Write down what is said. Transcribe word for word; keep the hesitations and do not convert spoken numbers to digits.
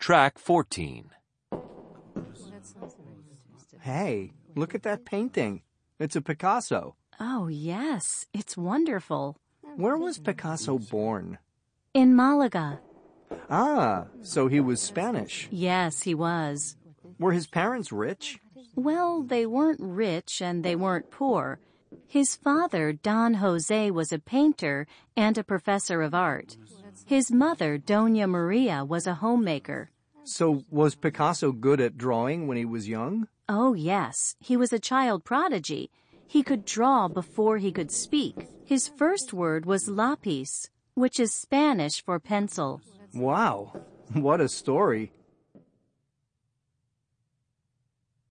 Track fourteen. Hey, look at that painting. It's a Picasso. Oh, yes, it's wonderful. Where was Picasso born? In Malaga. Ah, so he was Spanish. Yes, he was. Were his parents rich? Well, they weren't rich and they weren't poor. His father, Don Jose, was a painter and a professor of art. His mother, Doña Maria, was a homemaker. So was Picasso good at drawing when he was young? Oh, yes. He was a child prodigy. He could draw before he could speak. His first word was lápiz, which is Spanish for pencil. Wow, what a story.